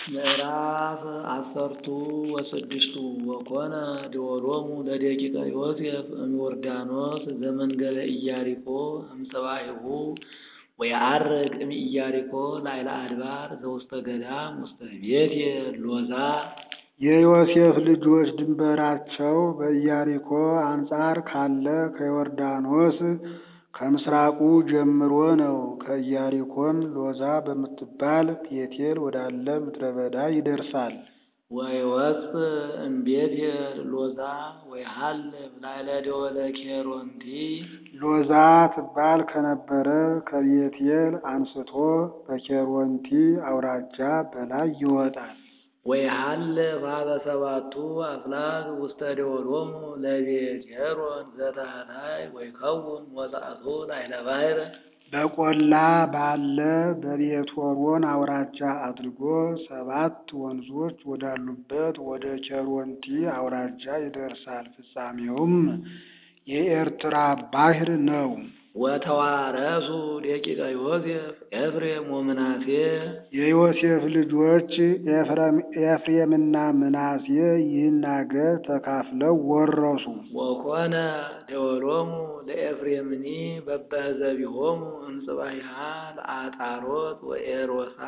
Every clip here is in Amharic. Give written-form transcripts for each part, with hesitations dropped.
ምዕራፍ አሰርቱ ወስድስቱ ወኮነ ደወሎሙ ለደቂቀ ዮሴፍ እምዮርዳኖስ ዘመንገለ ኢያሪኮ እምጽባሂሁ ወየዐርግ እምኢያሪኮ ላዕለ አድባር ዘውስተ ገዳም ውስተ ቤቴል ሎዛ። የዮሴፍ ልጆች ድንበራቸው በኢያሪኮ አንጻር ካለ ከዮርዳኖስ ከምስራቁ ጀምሮ ነው። ከኢያሪኮም ሎዛ በምትባል ቤቴል ወዳለ ምድረ በዳ ይደርሳል። ወይወፅእ እምቤቴል ሎዛ ወይሃልፍ ላዕለ ደወለ ኬሮንቲ። ሎዛ ትባል ከነበረ ከቤቴል አንስቶ በኬሮንቲ አውራጃ በላይ ይወጣል። ወይሃልፍ ኀበ ሰባቱ አፍላግ ውስተ ደወሎሙ ለቤትሖሮን ዘታሕታይ ወይከውን ወጻእቱ ላዕለ ባሕር። በቈላ ባለ በቤትሖሮን አውራጃ አድርጎ 7 ወንዞች ወዳሉበት ወደ ኬሮንቲ አውራጃ ይደርሳል። ፍጻሜውም የኤርትራ ባሕር ነው። ወተዋረሱ ደቂቀ ዮሴፍ ኤፍሬም ወምናሴ። የዮሴፍ ልጆች ኤፍሬምና ምናሴ ይህን አገር ተካፍለው ወረሱ። ወኮነ ደወሎሙ ለኤፍሬምኒ በበህዘቢሆሙ እምጽባሂሃ ለአጣሮት ወኤሮሳ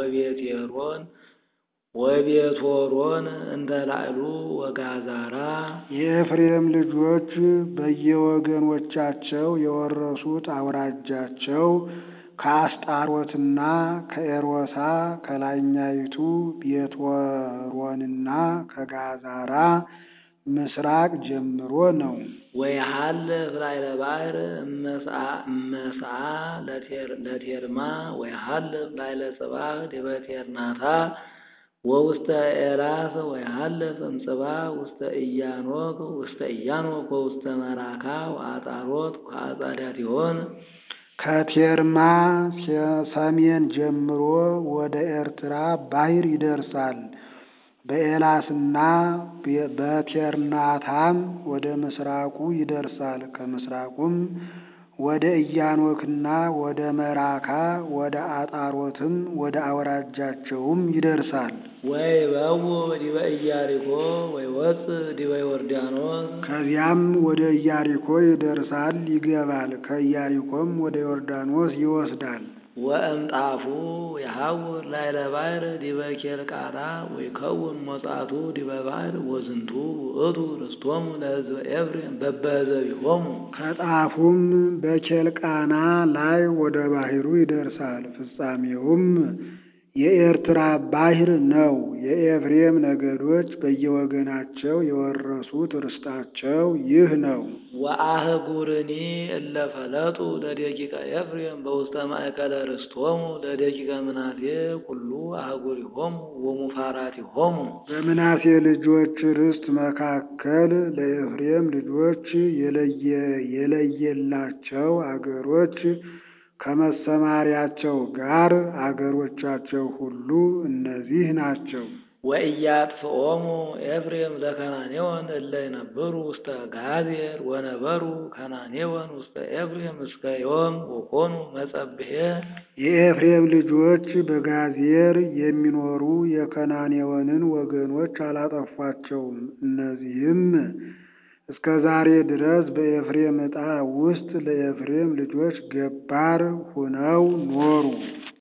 ወቤትሖሮን እንተ ላዕሉ ወጋዛራ። የኤፍሬም ልጆች በየወገኖቻቸው የወረሱት አውራጃቸው ከአስጣሮትና ከኤሮሳ ከላይኛይቱ ቤትሖሮንና ከጋዛራ ምስራቅ ጀምሮ ነው። ወይሃልፍ ላዕለ ባሕር እመስዓ ለቴርማ ወይሃልፍ ላዕለ ጽባህ ዲበ ቴርናታ ወውስተ ኤላፍ ወይሃልፍ እምጽባህ ውስተ ኢያኖክ ወውስተ መራካ ወአጣሮት ወአጻዳቲሆን። ከቴርማ ሰሜን ጀምሮ ወደ ኤርትራ ባሕር ይደርሳል። በኤላስና በቴርናታም ወደ ምስራቁ ይደርሳል። ከምስራቁም ወደ ኢያኖክና ወደ መራካ ወደ አጣሮትም ወደ አውራጃቸውም ይደርሳል። ወይበው ዲበ ኢያሪኮ ወይወፅእ ዲበ ዮርዳኖስ። ከዚያም ወደ ኢያሪኮ ይደርሳል፣ ይገባል። ከኢያሪኮም ወደ ዮርዳኖስ ይወስዳል። ወእምጣፉ የሐውር ላዕለ ባሕር ዲበ ኬልቃታ ወይከውን ሞጻቱ ዲበ ባሕር ወዝንቱ ውእቱ ርስቶሙ ለሕዝበ ኤፍሬም በበህዘቢሆሙ። ከጣፉም በኬልቃና ላይ ወደ ባሕሩ ይደርሳል። ፍጻሜውም የኤርትራ ባሕር ነው። የኤፍሬም ነገዶች በየወገናቸው የወረሱት ርስታቸው ይህ ነው። ወአህጉርኒ እለ ፈለጡ ለደቂቀ ኤፍሬም በውስተ ማእከለ ርስቶሙ ለደቂቀ ምናሴ ኩሉ አህጉሪሆሙ ወሙፋራቲሆሙ። በምናሴ ልጆች ርስት መካከል ለኤፍሬም ልጆች የለየላቸው አገሮች ከመሰማሪያቸው ጋር አገሮቻቸው ሁሉ እነዚህ ናቸው። ወኢያጥፍኦሙ ኤፍሬም ለከናኔዎን እለ ይነብሩ ውስተ ጋዜር ወነበሩ ከናኔዎን ውስተ ኤፍሬም እስከ ዮም ወኮኑ መጸብሔ። የኤፍሬም ልጆች በጋዜር የሚኖሩ የከናኔዎንን ወገኖች አላጠፏቸውም። እነዚህም እስከ ዛሬ ድረስ በኤፍሬም ዕጣ ውስጥ ለኤፍሬም ልጆች ገባር ሁነው ኖሩ።